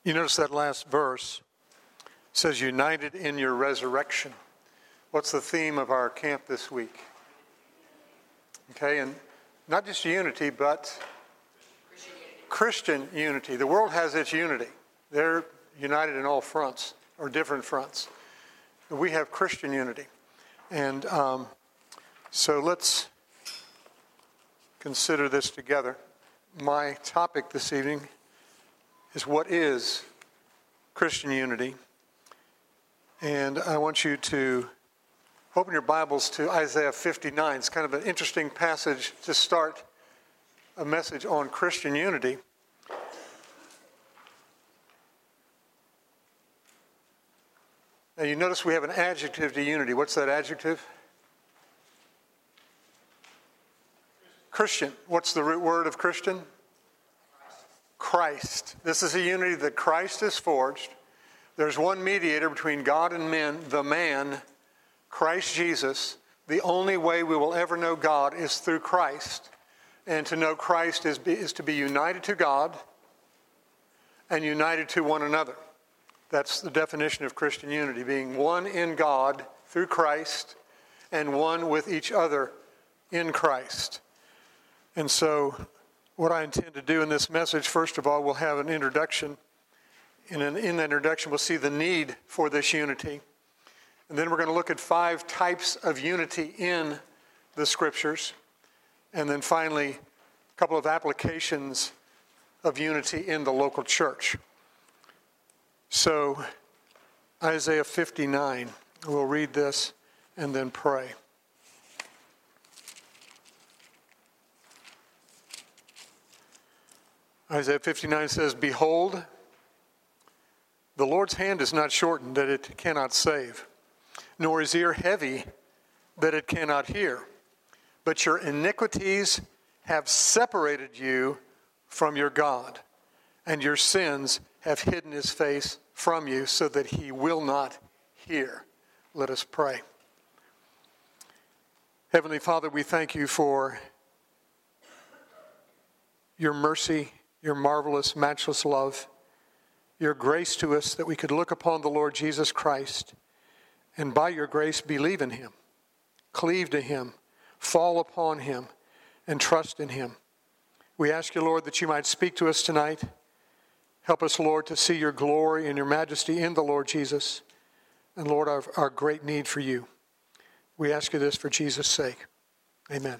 You notice that last verse says, united in your resurrection. What's the theme of our camp this week? Okay, and not just unity, but Christian unity. The world has its unity. They're united in all fronts, or different fronts. We have Christian unity. And so let's consider this together. My topic this evening is what is Christian unity? And I want you to open your Bibles to Isaiah 59. It's kind of an interesting passage to start a message on Christian unity. Now you notice we have an adjective to unity. What's that adjective? Christian. What's the root word of Christian? Christ. This is a unity that Christ has forged. There's one mediator between God and men, the man, Christ Jesus. The only way we will ever know God is through Christ. And to know Christ is to be united to God and united to one another. That's the definition of Christian unity, being one in God through Christ and one with each other in Christ. And so what I intend to do in this message, first of all, we'll have an introduction. And in that introduction, we'll see the need for this unity. And then we're going to look at 5 types of unity in the Scriptures. And then finally, a couple of applications of unity in the local church. So, Isaiah 59, we'll read this and then pray. Isaiah 59 says, "Behold, the Lord's hand is not shortened that it cannot save, nor his ear heavy that it cannot hear. But your iniquities have separated you from your God, and your sins have hidden his face from you so that he will not hear." Let us pray. Heavenly Father, we thank you for your mercy, your marvelous, matchless love, your grace to us that we could look upon the Lord Jesus Christ and by your grace believe in him, cleave to him, fall upon him, and trust in him. We ask you, Lord, that you might speak to us tonight. Help us, Lord, to see your glory and your majesty in the Lord Jesus, and, Lord, our great need for you. We ask you this for Jesus' sake. Amen.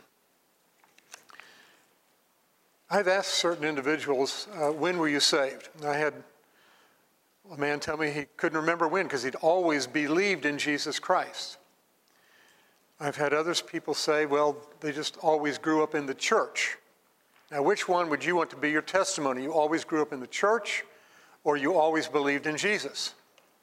I've asked certain individuals, when were you saved? And I had a man tell me he couldn't remember when because he'd always believed in Jesus Christ. I've had people say, well, they just always grew up in the church. Now, which one would you want to be your testimony? You always grew up in the church, or you always believed in Jesus?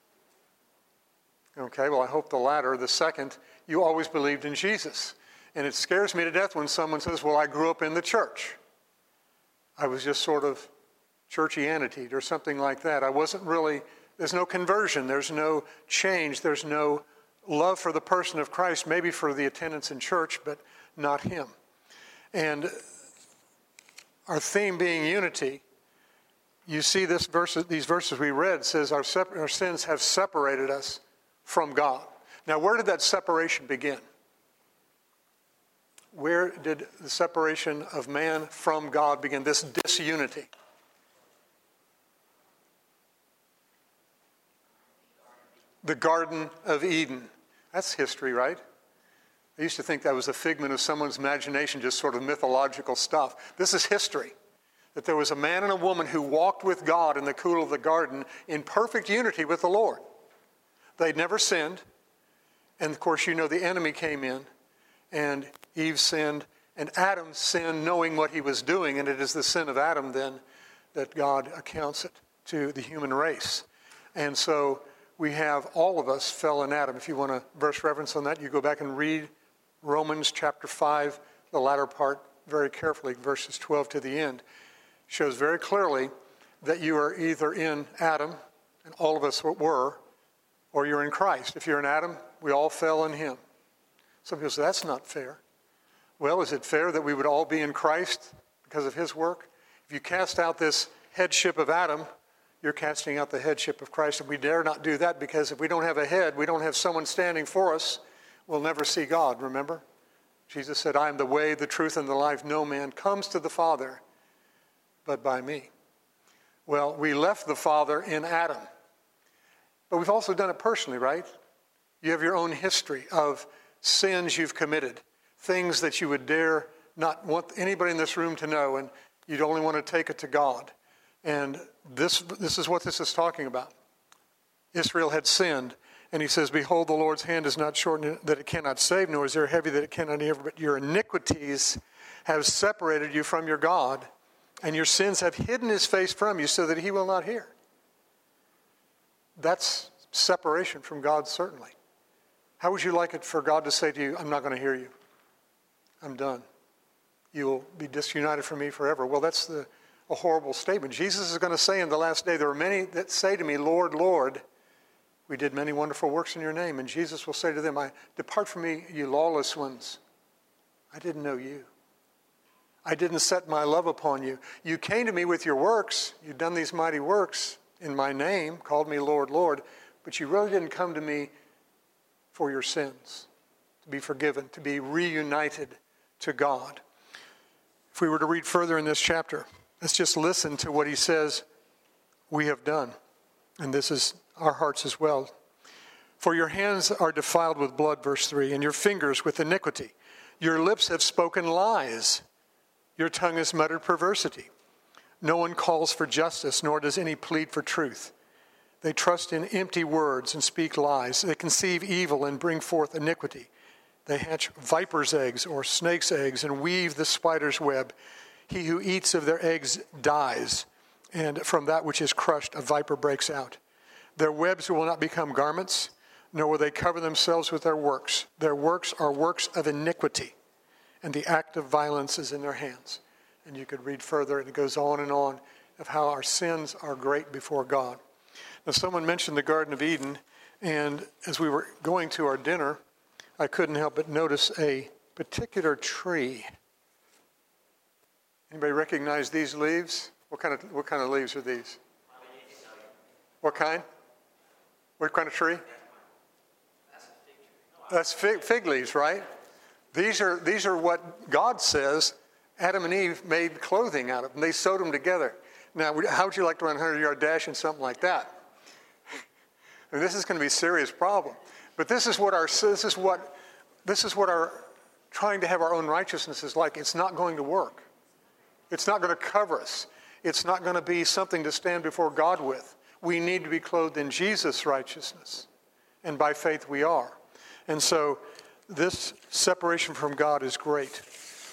Okay, well, I hope the latter. The second, you always believed in Jesus. And it scares me to death when someone says, well, I grew up in the church. I was just sort of churchianity or something like that. I wasn't really, there's no conversion, there's no change, there's no love for the person of Christ, maybe for the attendance in church, but not him. And our theme being unity, you see these verses we read says our sins have separated us from God. Now, where did that separation begin? Where did the separation of man from God begin, this disunity? The Garden of Eden. That's history, right? I used to think that was a figment of someone's imagination, just sort of mythological stuff. This is history. That there was a man and a woman who walked with God in the cool of the garden in perfect unity with the Lord. They'd never sinned. And of course, you know, the enemy came in, and Eve sinned, and Adam sinned knowing what he was doing, and it is the sin of Adam then that God accounts it to the human race. And so we have, all of us fell in Adam. If you want a verse reference on that, you go back and read Romans chapter 5, the latter part, very carefully, verses 12 to the end. Shows very clearly that you are either in Adam, and all of us were, or you're in Christ. If you're in Adam, we all fell in him. Some people say, that's not fair. Well, is it fair that we would all be in Christ because of his work? If you cast out this headship of Adam, you're casting out the headship of Christ. And we dare not do that, because if we don't have a head, we don't have someone standing for us, we'll never see God, remember? Jesus said, I am the way, the truth, and the life. No man comes to the Father but by me. Well, we left the Father in Adam. But we've also done it personally, right? You have your own history of sins you've committed, things that you would dare not want anybody in this room to know, and you'd only want to take it to God. And this is what this is talking about. Israel had sinned, and he says, behold, the Lord's hand is not short that it cannot save, nor is there heavy that it cannot deliver, but your iniquities have separated you from your God, and your sins have hidden his face from you so that he will not hear. That's separation from God, certainly. How would you like it for God to say to you, I'm not going to hear you. I'm done. You will be disunited from me forever. Well, that's a horrible statement. Jesus is going to say in the last day, there are many that say to me, Lord, Lord, we did many wonderful works in your name. And Jesus will say to them, depart from me, you lawless ones. I didn't know you. I didn't set my love upon you. You came to me with your works. You've done these mighty works in my name, called me Lord, Lord. But you really didn't come to me for your sins, to be forgiven, to be reunited to God. If we were to read further in this chapter, let's just listen to what he says we have done. And this is our hearts as well. For your hands are defiled with blood, verse 3, and your fingers with iniquity. Your lips have spoken lies. Your tongue has muttered perversity. No one calls for justice, nor does any plead for truth. They trust in empty words and speak lies. They conceive evil and bring forth iniquity. They hatch viper's eggs or snake's eggs and weave the spider's web. He who eats of their eggs dies, and from that which is crushed a viper breaks out. Their webs will not become garments, nor will they cover themselves with their works. Their works are works of iniquity, and the act of violence is in their hands. And you could read further, and it goes on of how our sins are great before God. Now, someone mentioned the Garden of Eden, and as we were going to our dinner, I couldn't help but notice a particular tree. Anybody recognize these leaves? What kind of leaves are these? What kind? What kind of tree? That's fig leaves, right? These are what God says Adam and Eve made clothing out of, and they sewed them together. Now, how would you like to run a 100-yard dash in something like that? I mean, this is going to be a serious problem. But this is what our trying to have our own righteousness is like. It's not going to work. It's not going to cover us. It's not going to be something to stand before God with. We need to be clothed in Jesus' righteousness. And by faith we are. And so this separation from God is great.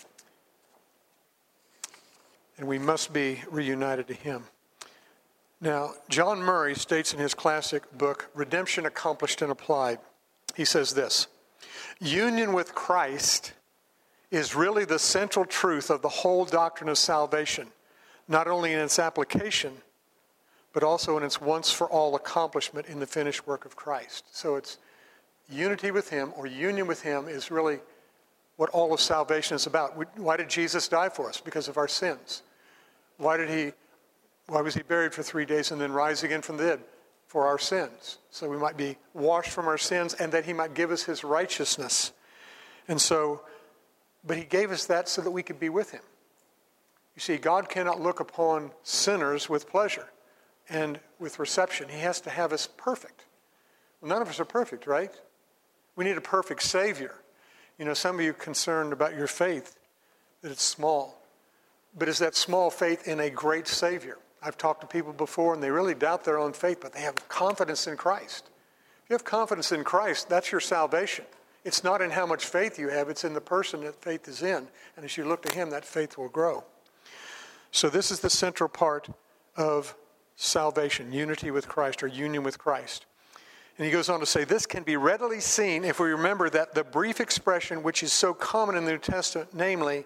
And we must be reunited to him. Now, John Murray states in his classic book, Redemption Accomplished and Applied, he says this: union with Christ is really the central truth of the whole doctrine of salvation, not only in its application, but also in its once-for-all accomplishment in the finished work of Christ. So it's unity with him, or union with him, is really what all of salvation is about. Why did Jesus die for us? Because of our sins. Why was he buried for 3 days and then rise again from the dead? For our sins. So we might be washed from our sins, and that he might give us his righteousness. And so, but he gave us that so that we could be with him. You see, God cannot look upon sinners with pleasure and with reception. He has to have us perfect. Well, none of us are perfect, right? We need a perfect Savior. You know, some of you are concerned about your faith, that it's small. But is that small faith in a great Savior? I've talked to people before, and they really doubt their own faith, but they have confidence in Christ. If you have confidence in Christ, that's your salvation. It's not in how much faith you have, it's in the person that faith is in. And as you look to him, that faith will grow. So this is the central part of salvation, unity with Christ, or union with Christ. And he goes on to say, this can be readily seen if we remember that the brief expression which is so common in the New Testament, namely,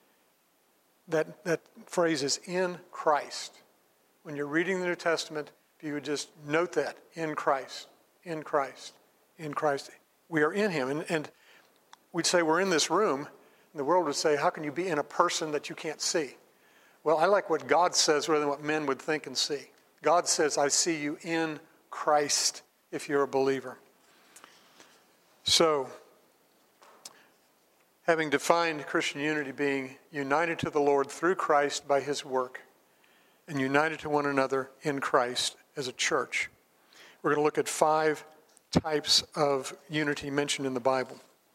that phrase is in Christ. When you're reading the New Testament, if you would just note that, in Christ, in Christ, in Christ. We are in him. And we'd say we're in this room, and the world would say, how can you be in a person that you can't see? Well, I like what God says rather than what men would think and see. God says, I see you in Christ if you're a believer. So, having defined Christian unity being united to the Lord through Christ by his work and united to one another in Christ as a church, we're going to look at 5 types of unity mentioned in the Bible.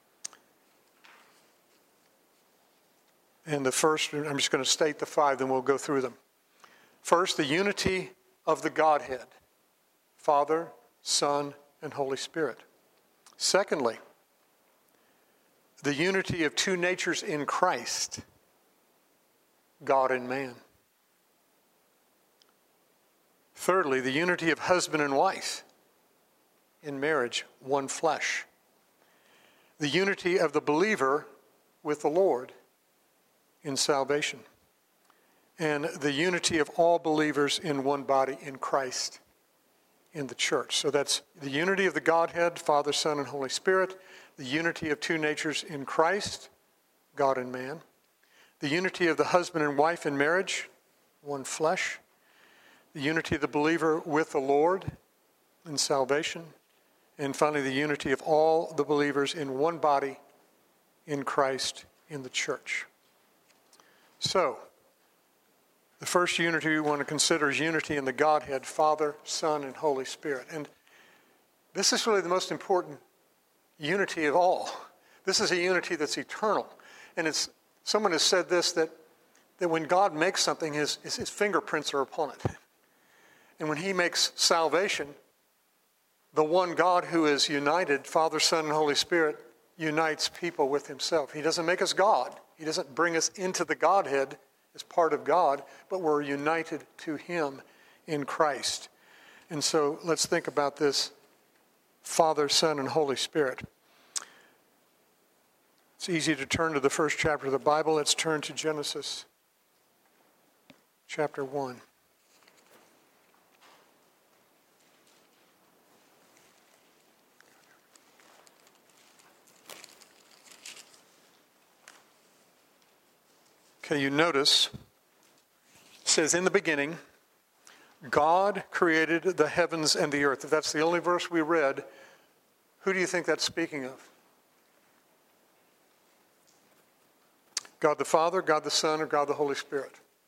And the first, I'm just going to state the 5, then we'll go through them. First, the unity of the Godhead, Father, Son, and Holy Spirit. Secondly, the unity of 2 natures in Christ, God and man. Thirdly, the unity of husband and wife in marriage, one flesh. The unity of the believer with the Lord in salvation. And the unity of all believers in one body in Christ in the church. So that's the unity of the Godhead, Father, Son, and Holy Spirit. The unity of 2 natures in Christ, God and man. The unity of the husband and wife in marriage, one flesh. The unity of the believer with the Lord in salvation. And finally, the unity of all the believers in one body in Christ in the church. So, the first unity we want to consider is unity in the Godhead, Father, Son, and Holy Spirit. And this is really the most important unity of all. This is a unity that's eternal. And someone has said this, that when God makes something, his fingerprints are upon it. And when he makes salvation, the one God who is united, Father, Son, and Holy Spirit, unites people with himself. He doesn't make us God. He doesn't bring us into the Godhead as part of God, but we're united to him in Christ. And so let's think about this Father, Son, and Holy Spirit. It's easy to turn to the first chapter of the Bible. Let's turn to Genesis chapter 1. Okay, you notice, it says, in the beginning, God created the heavens and the earth. If that's the only verse we read, who do you think that's speaking of? God the Father, God the Son, or God the Holy Spirit?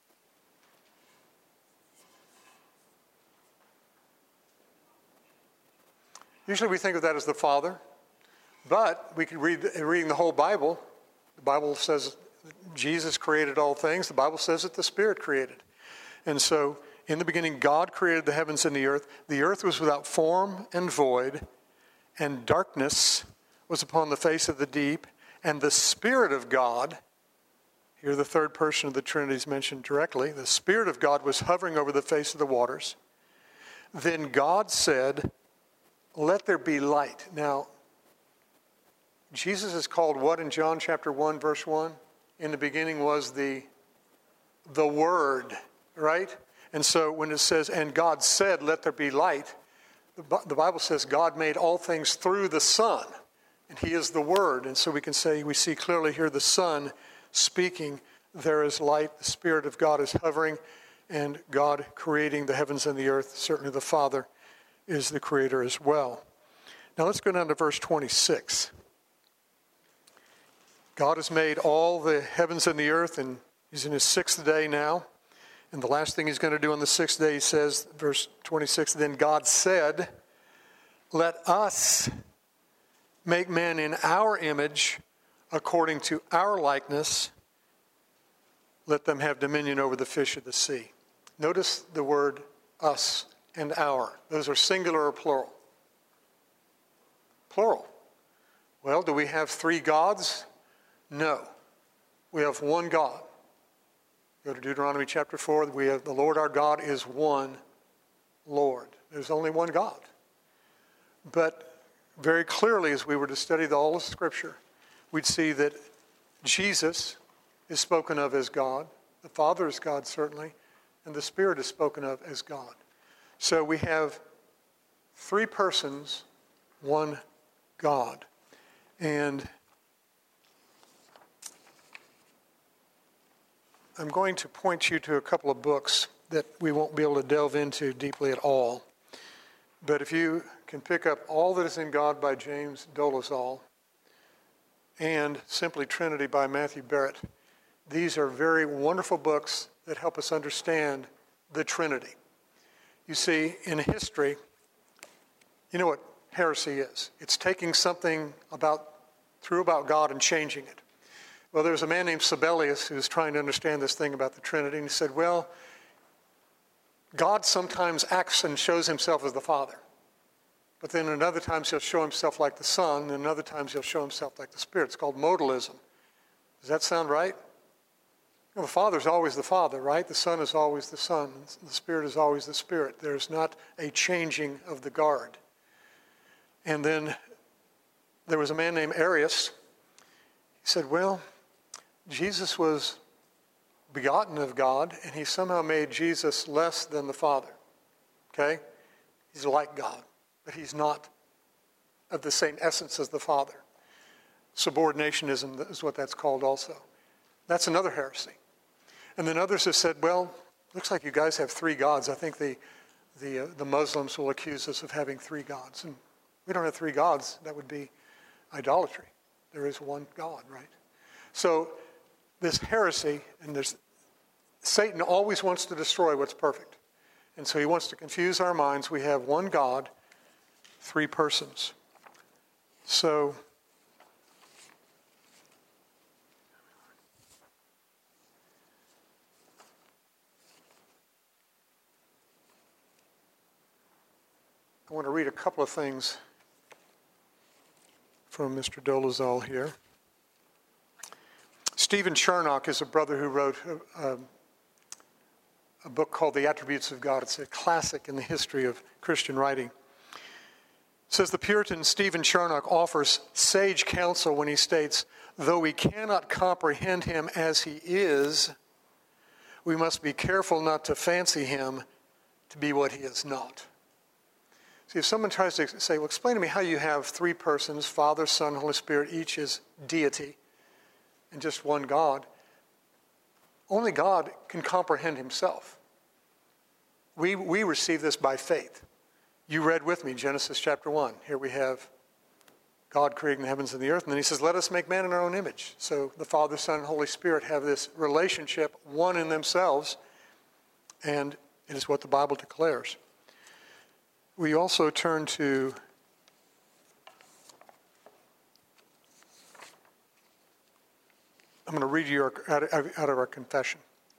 Usually we think of that as the Father, but we could reading the whole Bible. The Bible says Jesus created all things. The Bible says that the Spirit created. And so, in the beginning, God created the heavens and the earth. The earth was without form and void, and darkness was upon the face of the deep, and the Spirit of God, here the third person of the Trinity is mentioned directly, the Spirit of God was hovering over the face of the waters. Then God said, let there be light. Now, Jesus is called what in John chapter 1, verse 1? In the beginning was the Word, right? And so when it says, and God said, let there be light, the Bible says God made all things through the Son, and he is the Word. And so we can say, we see clearly here the Son speaking, there is light, the Spirit of God is hovering, and God creating the heavens and the earth. Certainly the Father is the creator as well. Now let's go down to verse 26. God has made all the heavens and the earth, and he's in his 6th day now. And the last thing he's going to do on the 6th day, he says, verse 26, then God said, let us make man in our image, according to our likeness. Let them have dominion over the fish of the sea. Notice the word us and our. Those are singular or plural? Plural. Well, do we have 3 gods? No. We have one God. Go to Deuteronomy chapter 4. We have the Lord our God is one Lord. There's only one God. But very clearly, as we were to study all of Scripture, we'd see that Jesus is spoken of as God. The Father is God, certainly. And the Spirit is spoken of as God. So we have 3 persons, one God. And I'm going to point you to a couple of books that we won't be able to delve into deeply at all. But if you can pick up All That Is in God by James Dolezal and Simply Trinity by Matthew Barrett, these are very wonderful books that help us understand the Trinity. You see, in history, you know what heresy is. It's taking something true about God and changing it. Well, there was a man named Sabellius who was trying to understand this thing about the Trinity, and he said, well, God sometimes acts and shows himself as the Father. But then in other times he'll show himself like the Son, and in other times he'll show himself like the Spirit. It's called modalism. Does that sound right? Well, the Father is always the Father, right? The Son is always the Son. The Spirit is always the Spirit. There's not a changing of the guard. And then there was a man named Arius. He said, well, Jesus was begotten of God, and he somehow made Jesus less than the Father. Okay? He's like God, but he's not of the same essence as the Father. Subordinationism is what that's called also. That's another heresy. And then others have said, well, looks like you guys have three gods. I think the Muslims will accuse us of having three gods. And we don't have three gods. That would be idolatry. There is one God, right? So this heresy, and Satan always wants to destroy what's perfect. And so he wants to confuse our minds. We have one God, three persons. So I want to read a couple of things from Mr. Dolezal here. Stephen Charnock is a brother who wrote a book called The Attributes of God. It's a classic in the history of Christian writing. It says, the Puritan Stephen Charnock offers sage counsel when he states, though we cannot comprehend him as he is, we must be careful not to fancy him to be what he is not. See, if someone tries to say, well, explain to me how you have three persons, Father, Son, Holy Spirit, each is deity, and just one God, only God can comprehend himself. We receive this by faith. You read with me Genesis chapter 1. Here we have God creating the heavens and the earth, and then he says, let us make man in our own image. So the Father, Son, and Holy Spirit have this relationship, one in themselves, and it is what the Bible declares. We also turn to I'm going to read you out of our confession.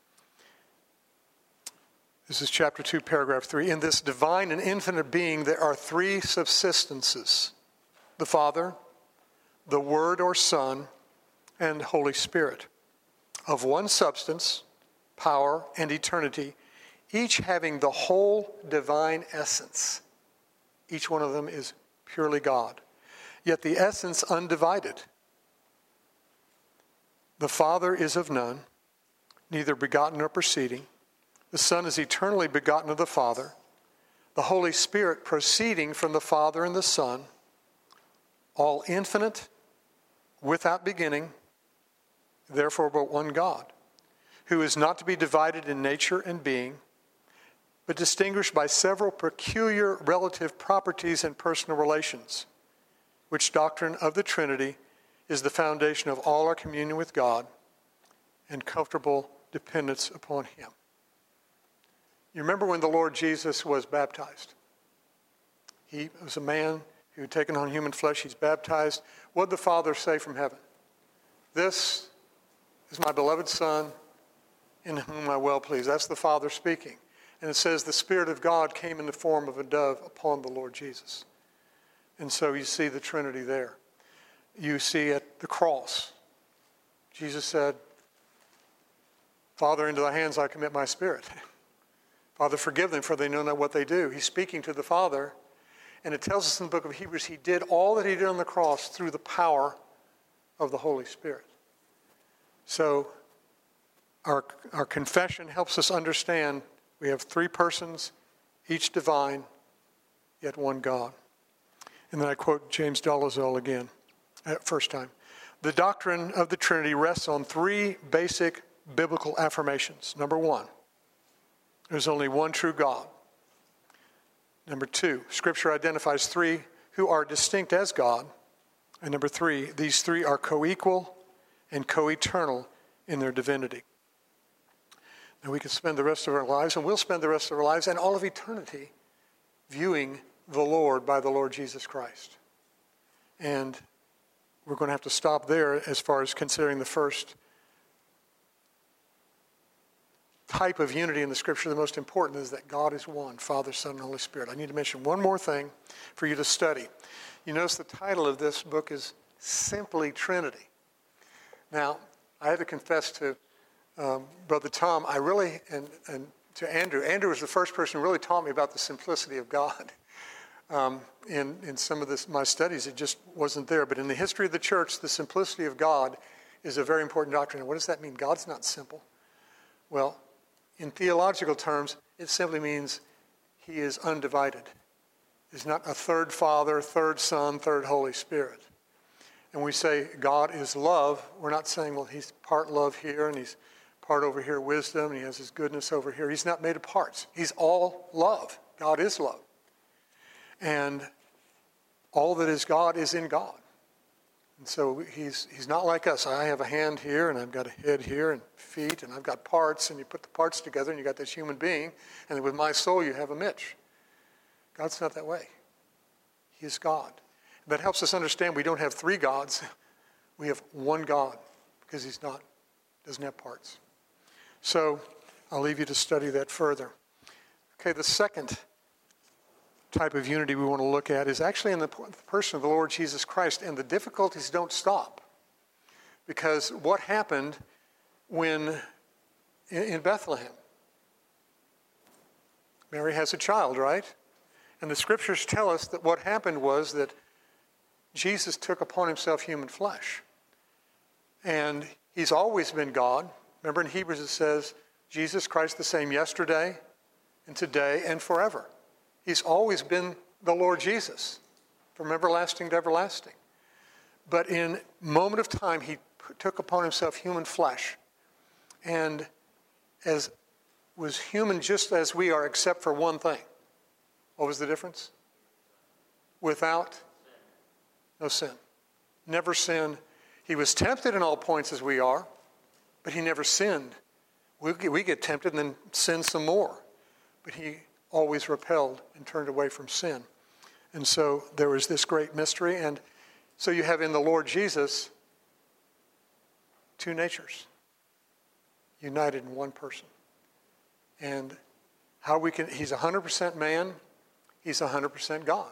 This is chapter 2, paragraph 3. In this divine and infinite being, there are three subsistences: the Father, the Word or Son, and Holy Spirit, of one substance, power, and eternity, each having the whole divine essence. Each one of them is purely God, yet the essence undivided. The Father is of none, neither begotten nor proceeding. The Son is eternally begotten of the Father. The Holy Spirit proceeding from the Father and the Son, all infinite, without beginning, therefore but one God, who is not to be divided in nature and being, but distinguished by several peculiar relative properties and personal relations, which doctrine of the Trinity is the foundation of all our communion with God and comfortable dependence upon him. You remember when the Lord Jesus was baptized? He was a man who had taken on human flesh. He's baptized. What did the Father say from heaven? This is my beloved Son, in whom I well please. That's the Father speaking. And it says the Spirit of God came in the form of a dove upon the Lord Jesus. And so you see the Trinity there. You see at the cross, Jesus said, Father, into thy hands I commit my spirit. Father, forgive them, for they know not what they do. He's speaking to the Father, and it tells us in the book of Hebrews, he did all that he did on the cross through the power of the Holy Spirit. So our confession helps us understand we have three persons, each divine, yet one God. And then I quote James Dolezal again. First time. The doctrine of the Trinity rests on three basic biblical affirmations. Number one, There's only one true God. Number two, Scripture identifies three who are distinct as God. And number three, these three are co-equal and co-eternal in their divinity. And we can spend the rest of our lives, and we'll spend the rest of our lives and all of eternity viewing the Lord by the Lord Jesus Christ. And we're going to have to stop there as far as considering the first type of unity in the Scripture. The most important is that God is one, Father, Son, and Holy Spirit. I need to mention one more thing for you to study. You notice the title of this book is Simply Trinity. Now, I had to confess to Brother Tom, I really, and to Andrew was the first person who really taught me about the simplicity of God. In some of my studies, it just wasn't there. But in the history of the church, the simplicity of God is a very important doctrine. And what does that mean? God's not simple. Well, in theological terms, it simply means he is undivided. He's not a third Father, third Son, third Holy Spirit. And we say God is love. We're not saying, well, he's part love here and he's part over here wisdom and he has his goodness over here. He's not made of parts. He's all love. God is love. And all that is God is in God. And so he's not like us. I have a hand here, and I've got a head here, and feet, and I've got parts, and you put the parts together, and you got this human being, and with my soul you have a Mitch. God's not that way. He is God. That helps us understand we don't have three gods. We have one God, because he doesn't have parts. So I'll leave you to study that further. Okay, the second type of unity we want to look at is actually in the person of the Lord Jesus Christ, and the difficulties don't stop. Because what happened when in Bethlehem? Mary has a child, right? And the Scriptures tell us that what happened was that Jesus took upon himself human flesh. And he's always been God. Remember in Hebrews it says, Jesus Christ the same yesterday and today and forever. He's always been the Lord Jesus, from everlasting to everlasting. But in a moment of time, he took upon himself human flesh, and was human just as we are, except for one thing. What was the difference? Without no sin. Never sinned. He was tempted in all points as we are, but he never sinned. We get tempted and then sin some more. But he always repelled and turned away from sin. And so there was this great mystery. And so you have in the Lord Jesus two natures united in one person. And he's 100% man, he's 100% God.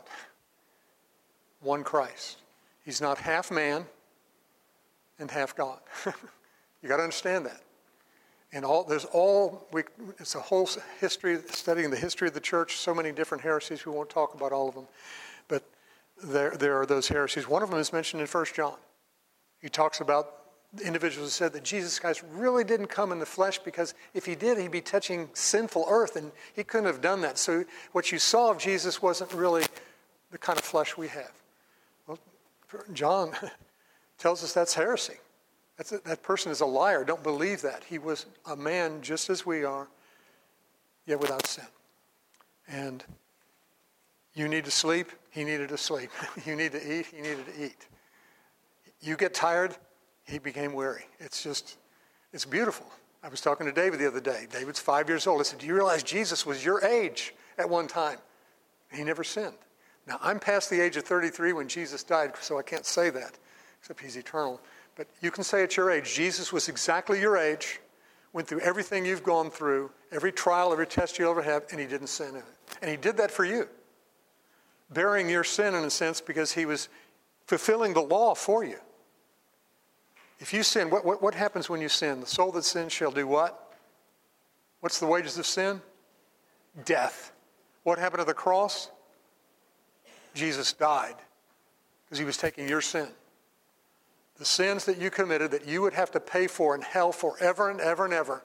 One Christ. He's not half man and half God. You got to understand that. And it's a whole history, studying the history of the church, so many different heresies. We won't talk about all of them. But there are those heresies. One of them is mentioned in 1 John. He talks about individuals who said that Jesus Christ really didn't come in the flesh because if he did, he'd be touching sinful earth, and he couldn't have done that. So what you saw of Jesus wasn't really the kind of flesh we have. Well, John tells us that's heresy. That person is a liar. Don't believe that. He was a man just as we are, yet without sin. And you need to sleep, he needed to sleep. You need to eat, he needed to eat. You get tired, he became weary. It's beautiful. I was talking to David the other day. David's 5 years old. I said, do you realize Jesus was your age at one time? And he never sinned. Now, I'm past the age of 33 when Jesus died, so I can't say that, except he's eternal. But you can say at your age, Jesus was exactly your age, went through everything you've gone through, every trial, every test you'll ever have, and he didn't sin in it. And he did that for you, bearing your sin in a sense because he was fulfilling the law for you. If you sin, what happens when you sin? The soul that sins shall do what? What's the wages of sin? Death. What happened at the cross? Jesus died because he was taking your sin. The sins that you committed that you would have to pay for in hell forever and ever and ever,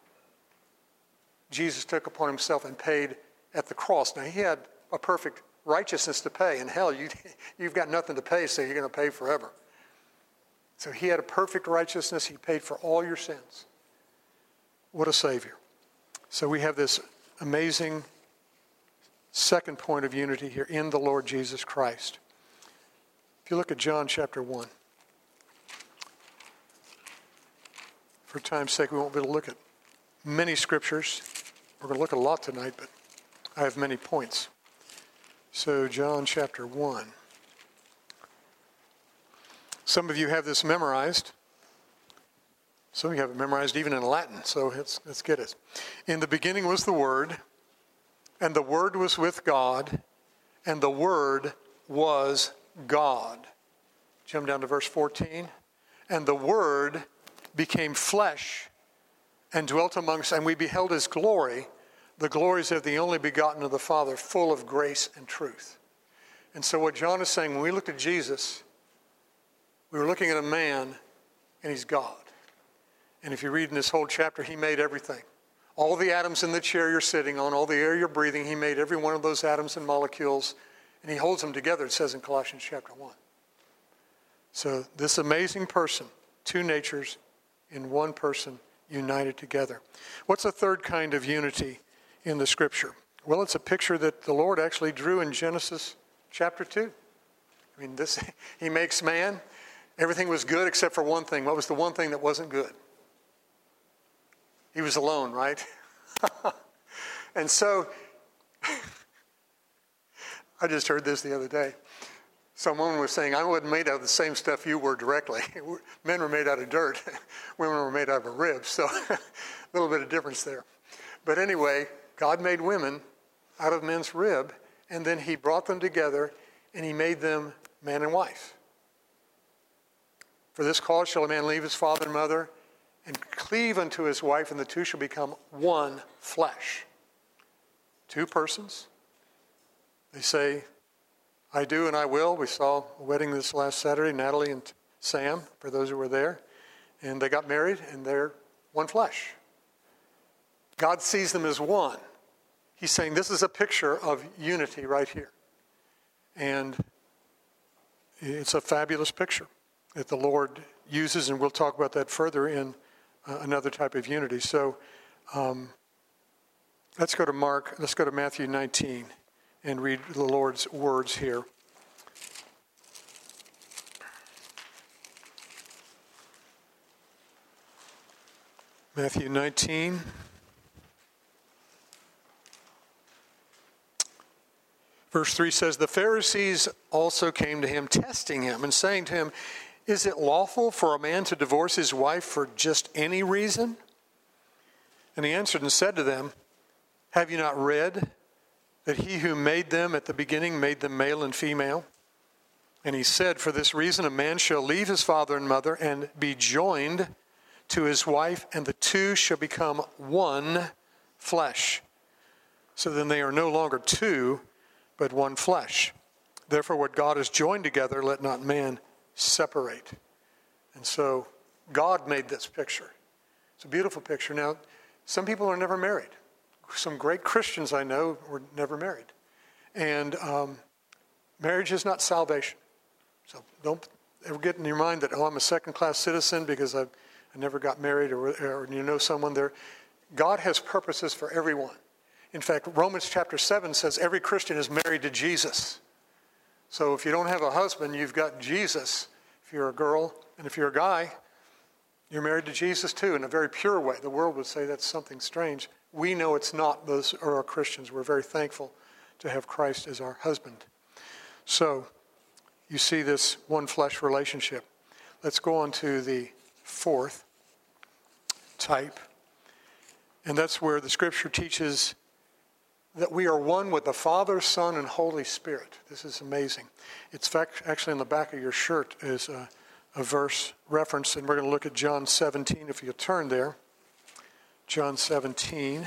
Jesus took upon himself and paid at the cross. Now, he had a perfect righteousness to pay. In hell, you've got nothing to pay, so you're going to pay forever. So he had a perfect righteousness. He paid for all your sins. What a Savior. So we have this amazing second point of unity here in the Lord Jesus Christ. If you look at John chapter 1. For time's sake, we won't be able to look at many scriptures. We're going to look at a lot tonight, but I have many points. So John chapter 1. Some of you have this memorized. Some of you have it memorized even in Latin, so let's get it. In the beginning was the Word, and the Word was with God, and the Word was God. Jump down to verse 14. And the Word became flesh and dwelt among us, and we beheld his glory, the glories of the only begotten of the Father, full of grace and truth. And so what John is saying, when we looked at Jesus, we were looking at a man, and he's God. And if you read in this whole chapter, he made everything. All the atoms in the chair you're sitting on, all the air you're breathing, he made every one of those atoms and molecules, and he holds them together, it says in Colossians chapter 1. So this amazing person, two natures in one person, united together. What's a third kind of unity in the Scripture? Well, it's a picture that the Lord actually drew in Genesis chapter 2. I mean, he makes man. Everything was good except for one thing. What was the one thing that wasn't good? He was alone, right? And so, I just heard this the other day. Someone was saying, I wasn't made out of the same stuff you were directly. Men were made out of dirt. Women were made out of a rib. So a little bit of difference there. But anyway, God made women out of men's rib, and then he brought them together, and he made them man and wife. For this cause shall a man leave his father and mother, and cleave unto his wife, and the two shall become one flesh. Two persons. They say, I do and I will. We saw a wedding this last Saturday, Natalie and Sam, for those who were there. And they got married, and they're one flesh. God sees them as one. He's saying this is a picture of unity right here. And it's a fabulous picture that the Lord uses, and we'll talk about that further in another type of unity. So let's go to Matthew 19 and read the Lord's words here. Matthew 19. Verse 3 says, the Pharisees also came to him, testing him, and saying to him, is it lawful for a man to divorce his wife for just any reason? And he answered and said to them, have you not read that he who made them at the beginning made them male and female? And he said, for this reason a man shall leave his father and mother and be joined to his wife, and the two shall become one flesh. So then they are no longer two, but one flesh. Therefore what God has joined together, let not man separate. And so God made this picture. It's a beautiful picture. Now, some people are never married. Some great Christians I know were never married. And marriage is not salvation. So don't ever get in your mind that, I'm a second-class citizen because I never got married, or you know someone there. God has purposes for everyone. In fact, Romans chapter 7 says every Christian is married to Jesus. So if you don't have a husband, you've got Jesus. If you're a girl, and if you're a guy, you're married to Jesus too, in a very pure way. The world would say that's something strange. We know it's not. Those are our Christians. We're very thankful to have Christ as our husband. So you see this one flesh relationship. Let's go on to the fourth type. And that's where the Scripture teaches that we are one with the Father, Son, and Holy Spirit. This is amazing. It's actually in the back of your shirt is a verse reference, and we're going to look at John 17, if you'll turn there. John 17.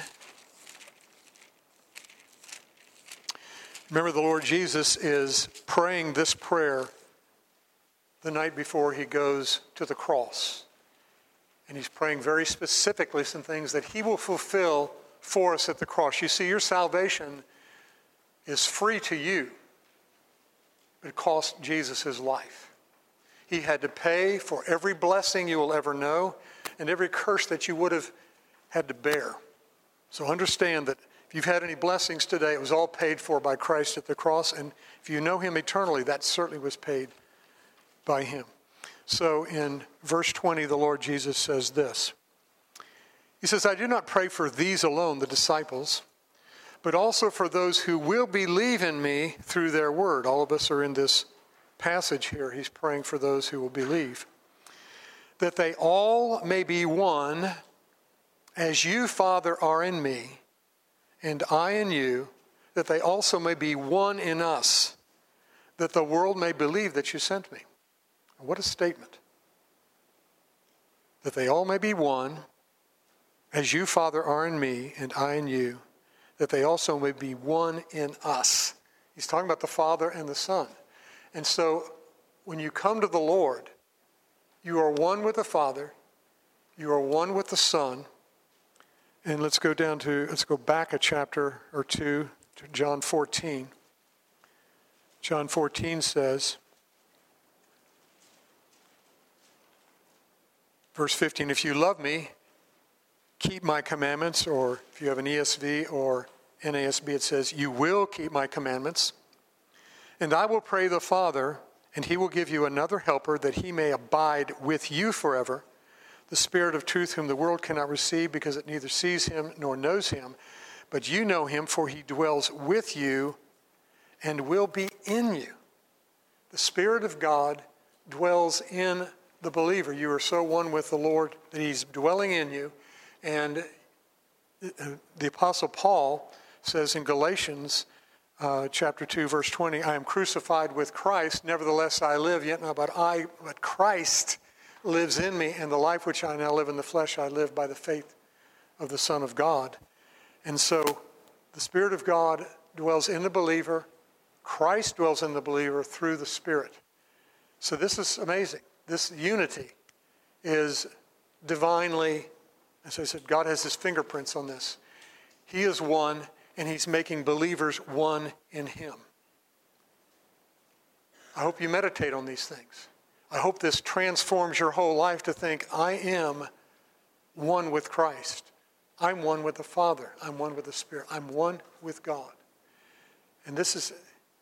Remember, the Lord Jesus is praying this prayer the night before he goes to the cross. And he's praying very specifically some things that he will fulfill for us at the cross. You see, your salvation is free to you, but it cost Jesus his life. He had to pay for every blessing you will ever know and every curse that you would have had to bear. So understand that If you've had any blessings today, it was all paid for by Christ at the cross. And if you know him eternally, that certainly was paid by him. So in verse 20, the Lord Jesus says this. He says, I do not pray for these alone, the disciples, but also for those who will believe in me through their word. All of us are in this passage here. He's praying for those who will believe. That they all may be one, as you, Father, are in me, and I in you, that they also may be one in us, that the world may believe that you sent me. What a statement. That they all may be one, as you, Father, are in me, and I in you, that they also may be one in us. He's talking about the Father and the Son. And so when you come to the Lord, you are one with the Father, you are one with the Son. And let's go back a chapter or two to John 14. John 14 says, verse 15, if you love me, keep my commandments, or if you have an ESV or NASB, it says, you will keep my commandments. And I will pray the Father, and he will give you another helper, that he may abide with you forever, the Spirit of truth, whom the world cannot receive, because it neither sees him nor knows him. But you know him, for he dwells with you and will be in you. The Spirit of God dwells in the believer. You are so one with the Lord that he's dwelling in you. And the Apostle Paul says in Galatians chapter 2, verse 20, I am crucified with Christ, nevertheless I live, yet not but Christ lives in me, and the life which I now live in the flesh I live by the faith of the Son of God. And so the Spirit of God dwells in the believer. Christ dwells in the believer through the Spirit. So this is amazing. This unity is divinely, as I said, God has his fingerprints on this. He is one, and he's making believers one in him. I hope you meditate on these things. I hope this transforms your whole life to think, I am one with Christ. I'm one with the Father. I'm one with the Spirit. I'm one with God. And this is,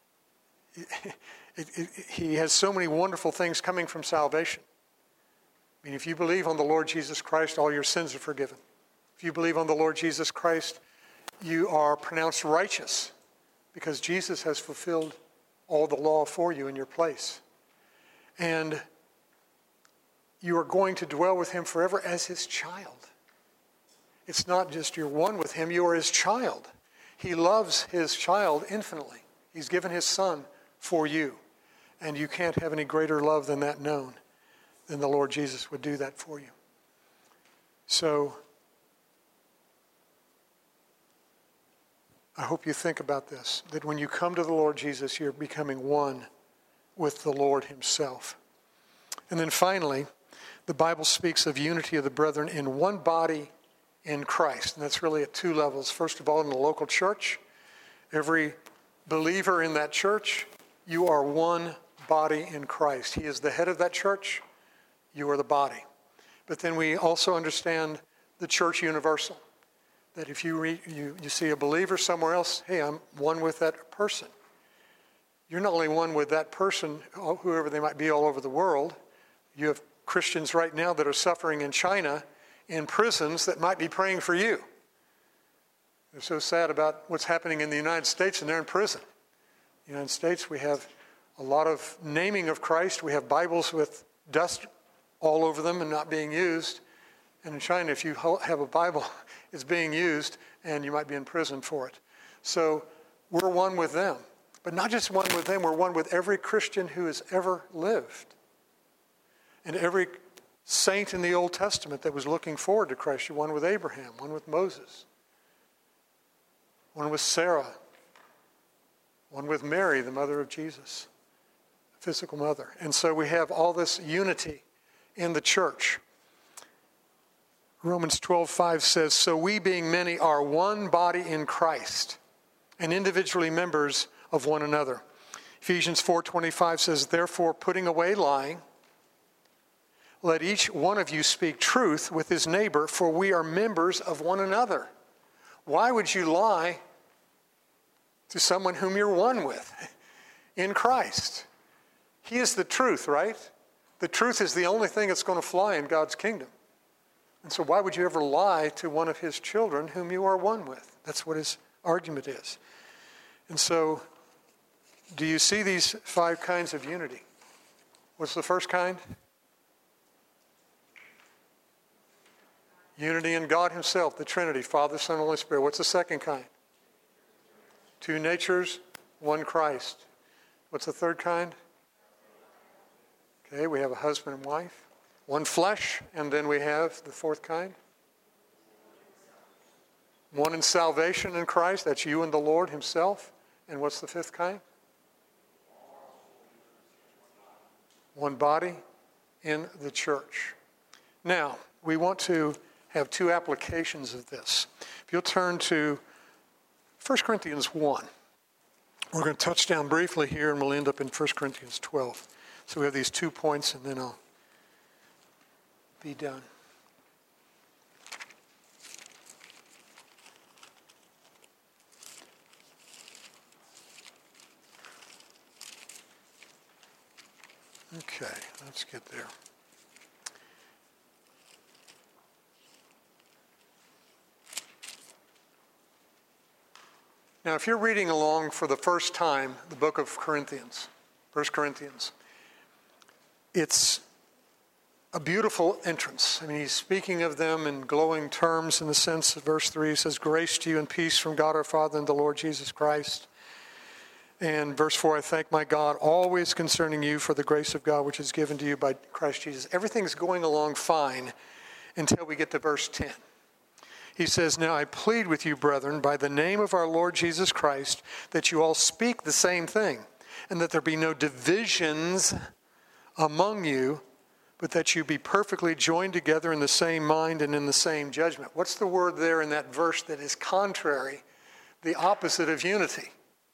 he has so many wonderful things coming from salvation. I mean, if you believe on the Lord Jesus Christ, all your sins are forgiven. If you believe on the Lord Jesus Christ, you are pronounced righteous because Jesus has fulfilled all the law for you in your place. And you are going to dwell with him forever as his child. It's not just you're one with him, you are his child. He loves his child infinitely. He's given his Son for you. And you can't have any greater love than that known, than the Lord Jesus would do that for you. So I hope you think about this, that when you come to the Lord Jesus, you're becoming one with the Lord himself. And then finally, the Bible speaks of unity of the brethren in one body in Christ. And that's really at two levels. First of all, in the local church, every believer in that church, you are one body in Christ. He is the head of that church. You are the body. But then we also understand the church universal. That if you see a believer somewhere else, hey, I'm one with that person. You're not only one with that person, whoever they might be all over the world. You have Christians right now that are suffering in China in prisons that might be praying for you. They're so sad about what's happening in the United States, and they're in prison. In the United States, we have a lot of naming of Christ. We have Bibles with dust all over them and not being used. And in China, if you have a Bible, it's being used, and you might be in prison for it. So we're one with them. But not just one with them, we're one with every Christian who has ever lived. And every saint in the Old Testament that was looking forward to Christ. You're one with Abraham, one with Moses, one with Sarah, one with Mary, the mother of Jesus, physical mother. And so we have all this unity in the church. Romans 12:5 says, so we being many are one body in Christ and individually members of one another. Ephesians 4:25 says, therefore putting away lying, let each one of you speak truth with his neighbor, for we are members of one another. Why would you lie to someone whom you're one with in Christ? He is the truth, right? The truth is the only thing that's going to fly in God's kingdom. And so why would you ever lie to one of his children whom you are one with? That's what his argument is. And so, do you see these 5 kinds of unity? What's the first kind? Unity in God himself, the Trinity, Father, Son, and Holy Spirit. What's the second kind? 2 natures, 1 Christ. What's the third kind? Okay, we have a husband and wife. 1 flesh, and then we have the fourth kind. 1 in salvation in Christ, that's you and the Lord himself. And what's the fifth kind? 1 body in the church. Now, we want to have 2 applications of this. If you'll turn to 1 Corinthians 1. We're going to touch down briefly here, and we'll end up in 1 Corinthians 12. So we have these 2 points, and then I'll be done. Okay, let's get there. Now, if you're reading along for the first time the book of Corinthians, 1 Corinthians, it's a beautiful entrance. I mean, he's speaking of them in glowing terms in the sense of verse 3. He says, grace to you and peace from God our Father and the Lord Jesus Christ. And verse 4, I thank my God always concerning you for the grace of God which is given to you by Christ Jesus. Everything's going along fine until we get to verse 10. He says, now I plead with you, brethren, by the name of our Lord Jesus Christ, that you all speak the same thing, and that there be no divisions among you, but that you be perfectly joined together in the same mind and in the same judgment. What's the word there in that verse that is contrary, the opposite of unity?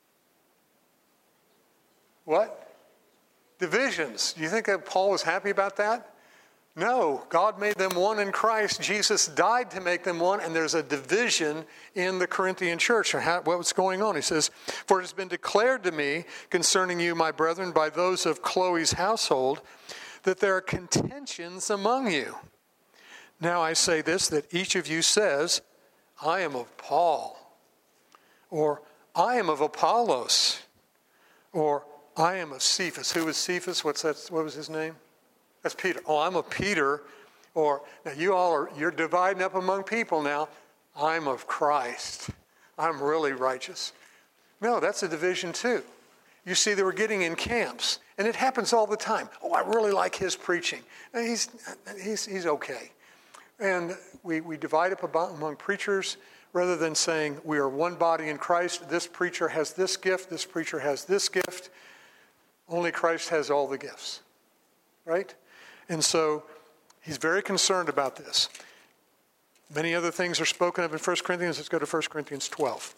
What? Divisions. Do you think that Paul was happy about that? No, God made them one in Christ. Jesus died to make them one, and there's a division in the Corinthian church. What's going on? He says, for it has been declared to me concerning you, my brethren, by those of Chloe's household, that there are contentions among you. Now I say this, that each of you says, I am of Paul, or I am of Apollos, or I am of Cephas. Who was Cephas? What was his name? That's Peter. Oh, I'm of Peter. Or, now you're dividing up among people now. I'm of Christ. I'm really righteous. No, that's a division too. You see, they were getting in camps. And it happens all the time. Oh, I really like his preaching. And he's okay. And we divide up among preachers rather than saying we are one body in Christ. This preacher has this gift. This preacher has this gift. Only Christ has all the gifts. Right? And so he's very concerned about this. Many other things are spoken of in 1 Corinthians. Let's go to 1 Corinthians 12.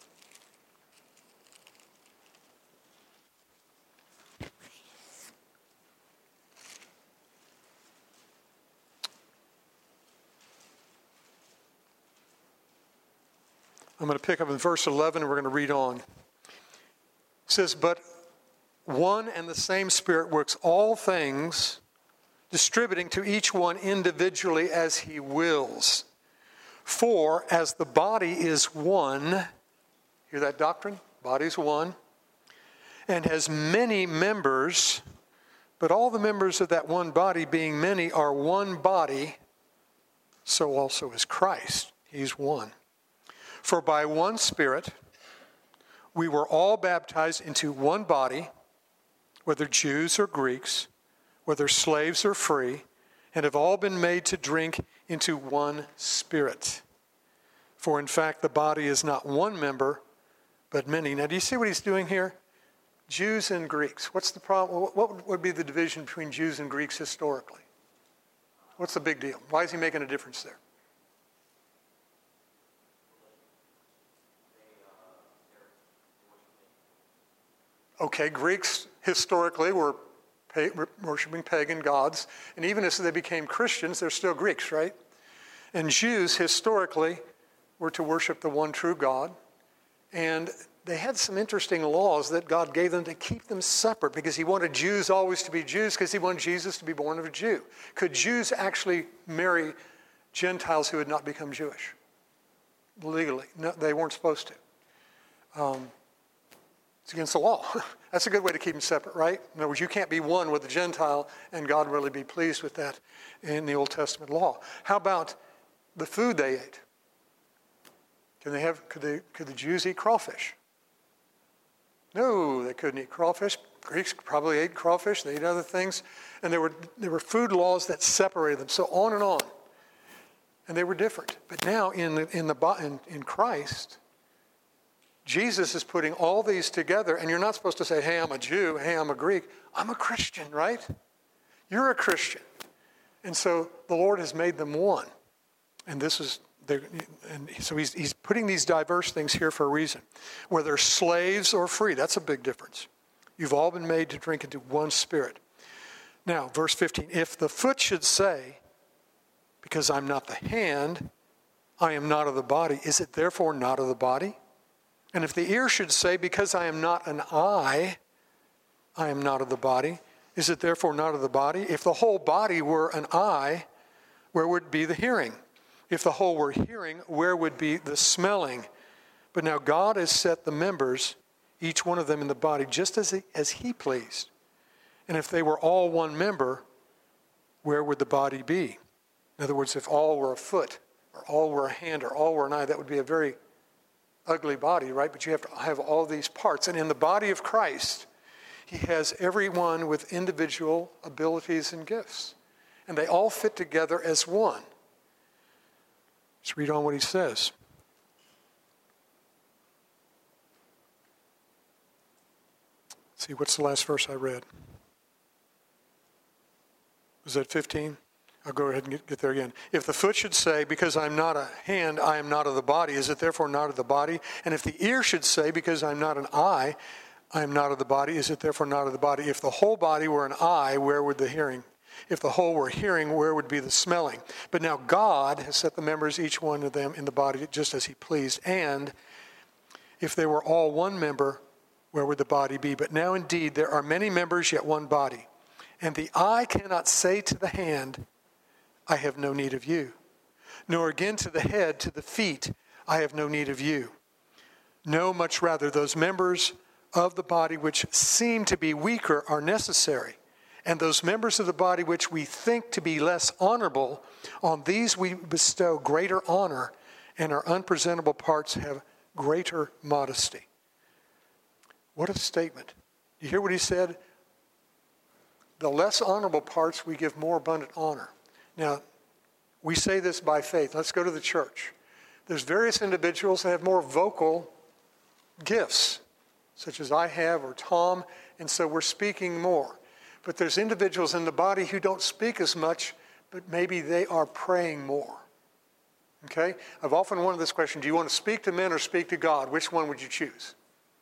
I'm going to pick up in verse 11 and we're going to read on. It says, but one and the same Spirit works all things, distributing to each one individually as he wills. For as the body is one, hear that doctrine? Body's one, and has many members, but all the members of that one body, being many, are one body, so also is Christ. He's one. For by one Spirit we were all baptized into one body, whether Jews or Greeks, whether slaves or free, and have all been made to drink into one Spirit. For in fact, the body is not one member, but many. Now, do you see what he's doing here? Jews and Greeks. What's the problem? What would be the division between Jews and Greeks historically? What's the big deal? Why is he making a difference there? Okay, Greeks historically were worshiping pagan gods. And even as they became Christians, they're still Greeks, right? And Jews historically were to worship the one true God. And they had some interesting laws that God gave them to keep them separate because he wanted Jews always to be Jews because he wanted Jesus to be born of a Jew. Could Jews actually marry Gentiles who had not become Jewish? Legally. No, they weren't supposed to. It's against the law. That's a good way to keep them separate, right? In other words, you can't be one with a Gentile and God really be pleased with that in the Old Testament law. How about the food they ate? Could the Jews eat crawfish? No, they couldn't eat crawfish. Greeks probably ate crawfish. They ate other things. And there were food laws that separated them. So on and on. And they were different. But now in Christ, Jesus is putting all these together. And you're not supposed to say, hey, I'm a Jew. Hey, I'm a Greek. I'm a Christian, right? You're a Christian. And so the Lord has made them one. And so he's putting these diverse things here for a reason. Whether slaves or free, that's a big difference. You've all been made to drink into one spirit. Now, verse 15, if the foot should say, because I'm not the hand, I am not of the body, is it therefore not of the body? And if the ear should say, because I am not an eye, I am not of the body, is it therefore not of the body? If the whole body were an eye, where would be the hearing? If the whole were hearing, where would be the smelling? But now God has set the members, each one of them in the body, just as he pleased. And if they were all one member, where would the body be? In other words, if all were a foot, or all were a hand, or all were an eye, that would be a very ugly body, right? But you have to have all these parts. And in the body of Christ, he has everyone with individual abilities and gifts. And they all fit together as one. Let's read on what he says. Let's see, what's the last verse I read? Was that 15? I'll go ahead and get there again. If the foot should say, because I'm not a hand, I am not of the body, is it therefore not of the body? And if the ear should say, because I'm not an eye, I am not of the body, is it therefore not of the body? If the whole body were an eye, where would the hearing? If the whole were hearing, where would be the smelling? But now God has set the members, each one of them, in the body just as he pleased. And if they were all one member, where would the body be? But now indeed there are many members, yet one body. And the eye cannot say to the hand, I have no need of you. Nor again to the head, to the feet, I have no need of you. No, much rather, those members of the body which seem to be weaker are necessary. And those members of the body which we think to be less honorable, on these we bestow greater honor, and our unpresentable parts have greater modesty. What a statement. You hear what he said? The less honorable parts we give more abundant honor. Now, we say this by faith. Let's go to the church. There's various individuals that have more vocal gifts, such as I have or Tom, and so we're speaking more. But there's individuals in the body who don't speak as much, but maybe they are praying more. Okay? I've often wondered this question, do you want to speak to men or speak to God? Which one would you choose?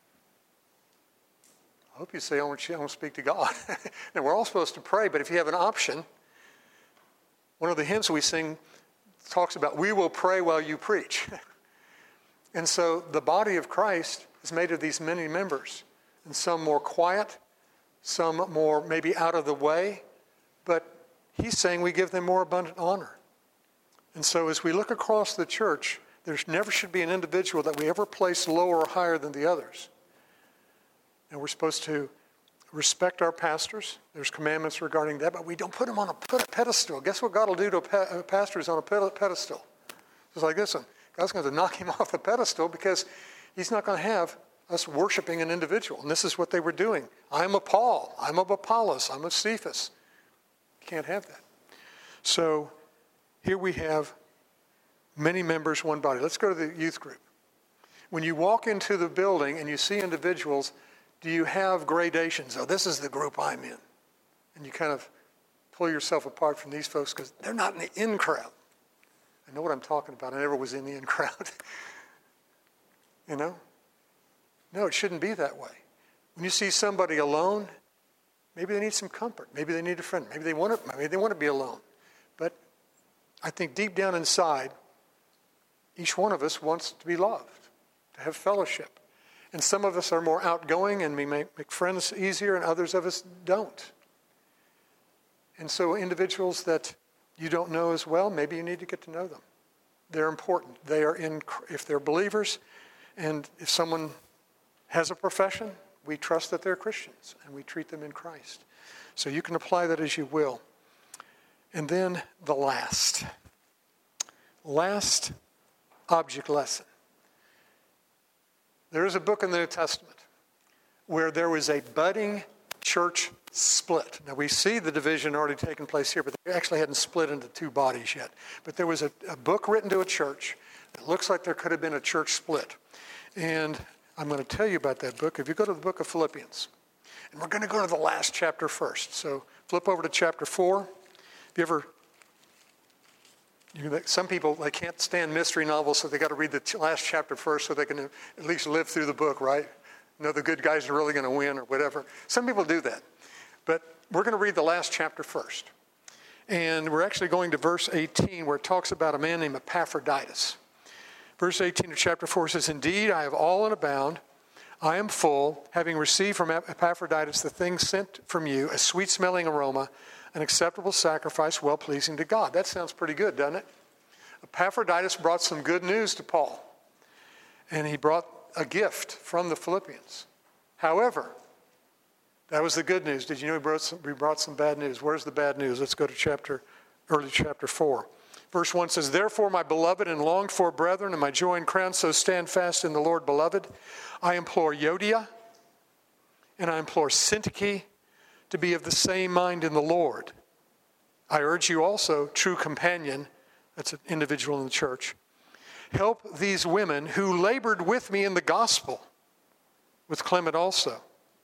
I hope you say I want to speak to God. Now, we're all supposed to pray, but if you have an option, one of the hymns we sing talks about, we will pray while you preach. And so the body of Christ is made of these many members, and some more quiet, some more maybe out of the way, but he's saying we give them more abundant honor. And so as we look across the church, there never should be an individual that we ever place lower or higher than the others. And we're supposed to respect our pastors. There's commandments regarding that, but we don't put them on a pedestal. Guess what God will do to a pastor who's on a pedestal? It's like this one. God's going to knock him off the pedestal because he's not going to have us worshiping an individual. And this is what they were doing. I'm of Paul. I'm of Apollos. I'm of Cephas. Can't have that. So here we have many members, one body. Let's go to the youth group. When you walk into the building and you see individuals, do you have gradations? Oh, this is the group I'm in. And you kind of pull yourself apart from these folks because they're not in the in crowd. I know what I'm talking about. I never was in the in crowd. You know? No, it shouldn't be that way. When you see somebody alone, maybe they need some comfort. Maybe they need a friend. Maybe they want to be alone. But I think deep down inside, Each one of us wants to be loved, to have fellowship. And some of us are more outgoing and we make friends easier, and others of us don't. And so individuals that you don't know as well, maybe you need to get to know them. They're important. If they're believers, and if someone has a profession, we trust that they're Christians and we treat them in Christ. So you can apply that as you will. And then the last object lesson. There is a book in the New Testament where there was a budding church split. Now we see the division already taking place here, but they actually hadn't split into two bodies yet. But there was a book written to a church that looks like there could have been a church split. And I'm going to tell you about that book. If you go to the book of Philippians, and we're going to go to the last chapter first. So flip over to chapter 4. Some people, they can't stand mystery novels, so they got to read the last chapter first so they can at least live through the book, right? Know the good guys are really going to win or whatever. Some people do that. But we're going to read the last chapter first. And we're actually going to verse 18 where it talks about a man named Epaphroditus. Verse 18 of chapter 4 says, "Indeed, I have all and abound. I am full, having received from Epaphroditus the things sent from you, a sweet-smelling aroma, an acceptable sacrifice, well-pleasing to God." That sounds pretty good, doesn't it? Epaphroditus brought some good news to Paul. And he brought a gift from the Philippians. However, that was the good news. Did you know we brought some bad news? Where's the bad news? Let's go to early chapter 4. Verse 1 says, "Therefore, my beloved and longed for brethren, and my joy and crown, so stand fast in the Lord, beloved. I implore Euodia, and I implore Syntyche to be of the same mind in the Lord. I urge you also, true companion," that's an individual in the church, "help these women who labored with me in the gospel, with Clement also."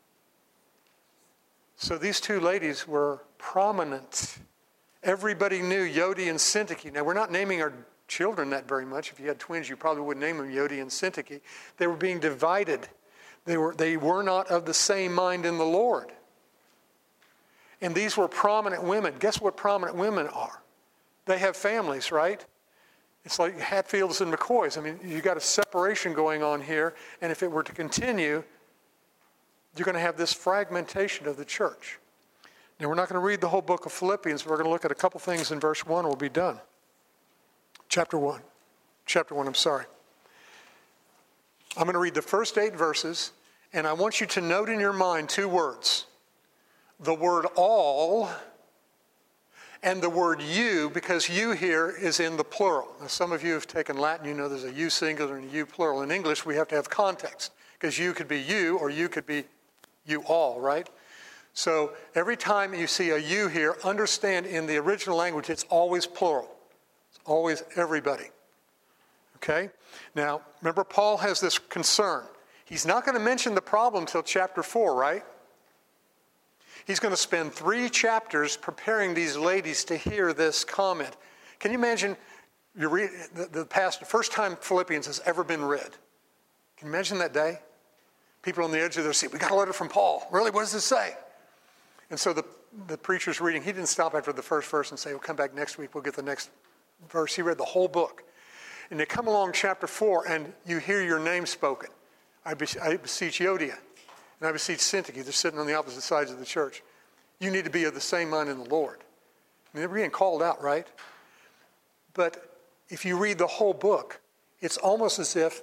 So these two ladies were prominent. Everybody knew Euodia and Syntyche. Now, we're not naming our children that very much. If you had twins, you probably wouldn't name them Euodia and Syntyche. They were being divided. They were not of the same mind in the Lord. And these were prominent women. Guess what prominent women are? They have families, right? It's like Hatfields and McCoys. I mean, you got a separation going on here. And if it were to continue, you're going to have this fragmentation of the church. Now, we're not going to read the whole book of Philippians. We're going to look at a couple things in verse 1 and we'll be done. Chapter 1, I'm sorry. I'm going to read the first 8 verses, and I want you to note in your mind 2 words. The word all and the word you, because you here is in the plural. Now, some of you have taken Latin. You know there's a you singular and a you plural. In English, we have to have context, because you could be you or you could be you all, right? So every time you see a you here, understand in the original language, it's always plural. It's always everybody. Okay? Now, remember, Paul has this concern. He's not going to mention the problem till chapter 4, right? He's going to spend 3 chapters preparing these ladies to hear this comment. Can you imagine you read the first time Philippians has ever been read? Can you imagine that day? People on the edge of their seat, we got a letter from Paul. Really, what does it say? And so the preacher's reading, he didn't stop after the first verse and say, we'll come back next week, we'll get the next verse. He read the whole book. And they come along chapter 4, and you hear your name spoken. I beseech Euodia, and I beseech Syntyche. They're sitting on the opposite sides of the church. You need to be of the same mind in the Lord. I mean, they're being called out, right? But if you read the whole book, it's almost as if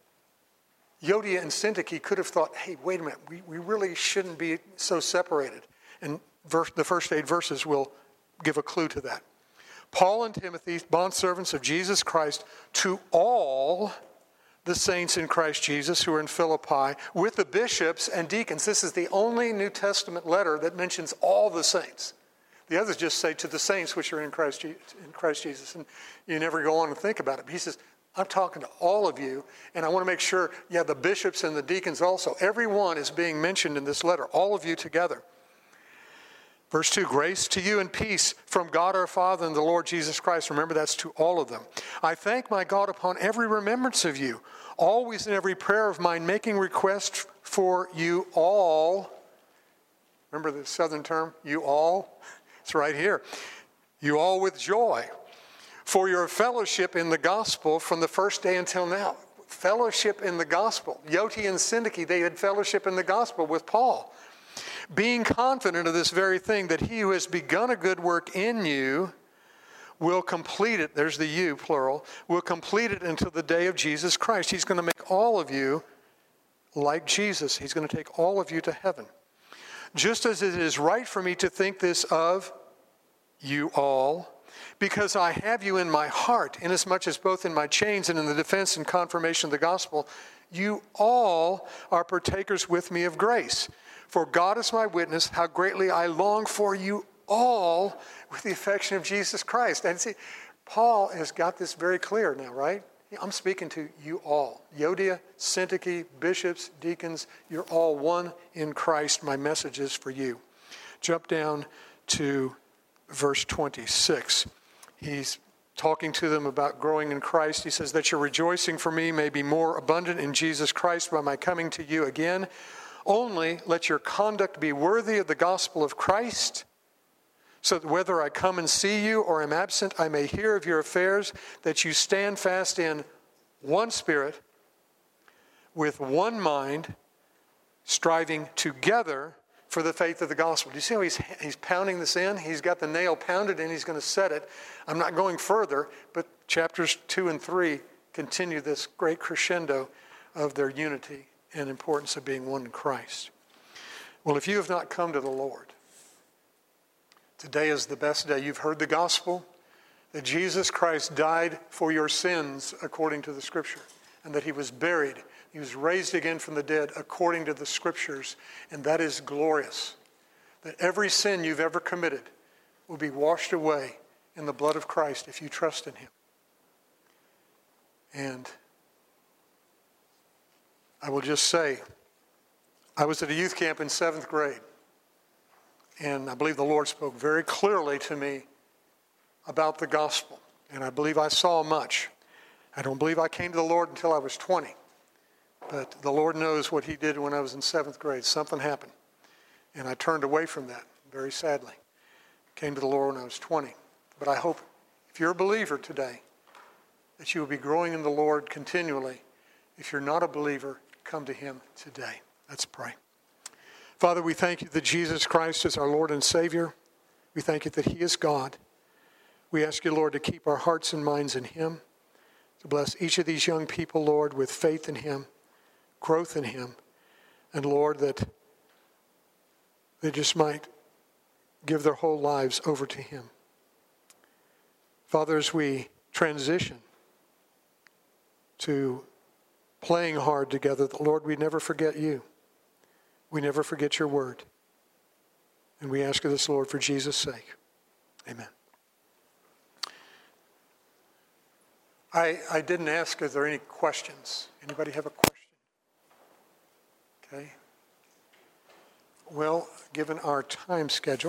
Euodia and Syntyche could have thought, hey, wait a minute, we really shouldn't be so separated. And the first 8 verses will give a clue to that. Paul and Timothy, bondservants of Jesus Christ, to all the saints in Christ Jesus who are in Philippi, with the bishops and deacons. This is the only New Testament letter that mentions all the saints. The others just say to the saints which are in Christ Jesus. And you never go on and think about it. But he says, I'm talking to all of you, and I want to make sure, the bishops and the deacons also. Everyone is being mentioned in this letter, all of you together. Verse 2, grace to you and peace from God our Father and the Lord Jesus Christ. Remember, that's to all of them. I thank my God upon every remembrance of you, always in every prayer of mine, making request for you all. Remember the southern term, you all? It's right here. You all with joy, for your fellowship in the gospel from the first day until now. Fellowship in the gospel. Yoti and Syntyche, they had fellowship in the gospel with Paul. Being confident of this very thing, that he who has begun a good work in you will complete it. There's the you, plural. Will complete it until the day of Jesus Christ. He's going to make all of you like Jesus. He's going to take all of you to heaven. Just as it is right for me to think this of you all, because I have you in my heart, inasmuch as both in my chains and in the defense and confirmation of the gospel, you all are partakers with me of grace. For God is my witness, how greatly I long for you all with the affection of Jesus Christ. And see, Paul has got this very clear now, right? I'm speaking to you all. Euodia, Syntyche, bishops, deacons, you're all one in Christ. My message is for you. Jump down to verse 26. He's talking to them about growing in Christ. He says, that your rejoicing for me may be more abundant in Jesus Christ by my coming to you again. Only let your conduct be worthy of the gospel of Christ, so that whether I come and see you or am absent, I may hear of your affairs, that you stand fast in one spirit, with one mind, striving together for the faith of the gospel. Do you see how he's pounding this in? He's got the nail pounded in, he's going to set it. I'm not going further, but chapters 2 and 3 continue this great crescendo of their unity and importance of being one in Christ. Well, if you have not come to the Lord, today is the best day. You've heard the gospel, that Jesus Christ died for your sins according to the Scripture, and that he was buried. He was raised again from the dead according to the Scriptures, and that is glorious. That every sin you've ever committed will be washed away in the blood of Christ if you trust in him. And I will just say, I was at a youth camp in 7th grade, and I believe the Lord spoke very clearly to me about the gospel, and I believe I saw much. I don't believe I came to the Lord until I was 20, but the Lord knows what he did when I was in 7th grade. Something happened, and I turned away from that, very sadly. Came to the Lord when I was 20. But I hope, if you're a believer today, that you will be growing in the Lord continually. If you're not a believer, come to him today. Let's pray. Father, we thank you that Jesus Christ is our Lord and Savior. We thank you that he is God. We ask you, Lord, to keep our hearts and minds in him, to bless each of these young people, Lord, with faith in him, growth in him, and, Lord, that they just might give their whole lives over to him. Father, as we transition to playing hard together, Lord, we never forget you. We never forget your word. And we ask you this, Lord, for Jesus' sake. Amen. I didn't ask, is there any questions? Anybody have a question? Okay. Well, given our time schedule,